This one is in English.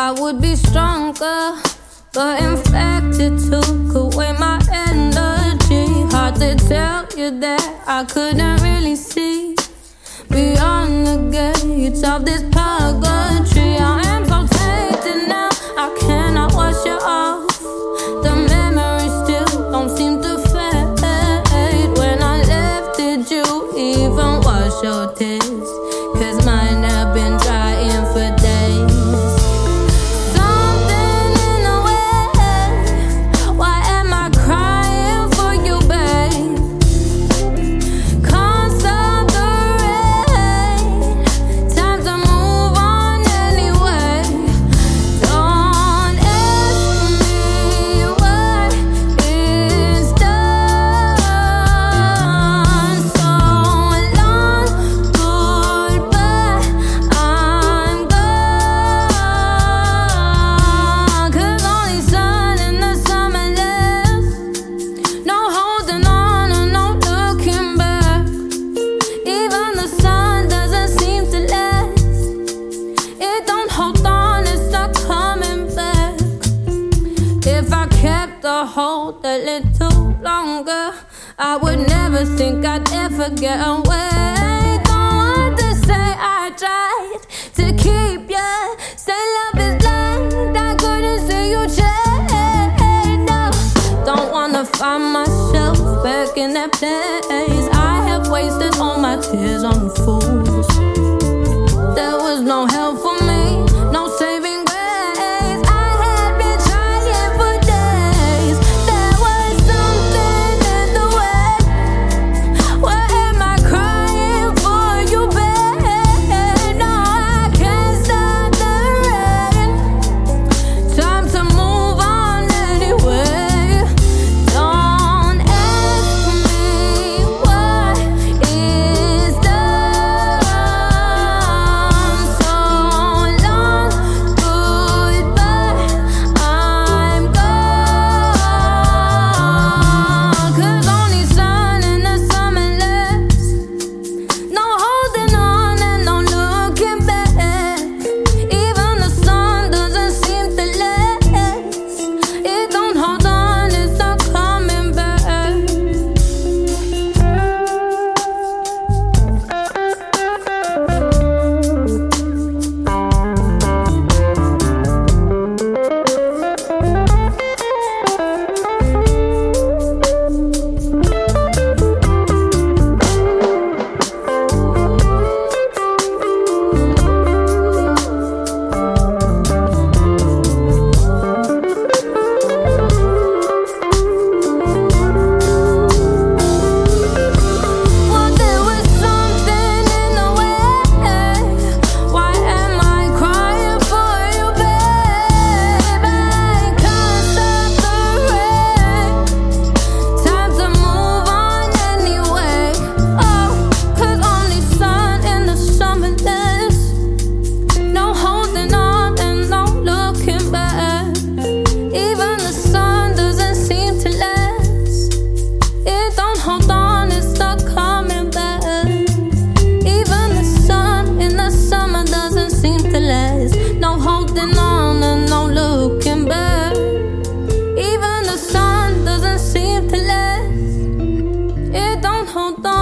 I would be stronger, but infected took away my energy. Hard to tell you that I couldn't really see beyond the gates of this purgatory. I am so tainted now, I cannot wash you off. The memories still don't seem to fade. When I left, did you even wash your tears? 'Cause mine have been drying for days. Something in the way, why am I crying for you, babe? Can't stop the rain, time to move on anyway. Don't ask me what is done. So long, goodbye, I'm gone. 'Cause only sun in the summer left. No holding on and no looking back. Even the sun doesn't seem to last. It don't hold on, it's not coming back. If I kept the hold a little longer, I would never think I'd ever get away. Don't want to say I tried to keep you. Say love is blind, I couldn't see you change. No, don't wanna find myself back in that place. I have wasted all my tears on fools. There was no help for me, no saving grace. I had been trying for days. There was something in the way. Why am I crying for you, babe? No, I can't stop the rain. Time to move on anyway. Don't ask me what is done. So long, goodbye, I'm gone. 'Cause only sun in the summer left. No holding on and no looking back. Even the sun doesn't seem to last. It don't hold on, it's not coming back. Well, there was something in the way. Why am I crying for you, babe? I can't stop the rain. Time to move on anyway. Oh, 'cause only sun in the summer left. No holding on and no looking back. Even the sun doesn't seem to last. It don't hold on, it's not coming back. Even the sun in the summer doesn't seem to last. No holding on and no looking back. Even the sun doesn't seem to last. It don't hold on.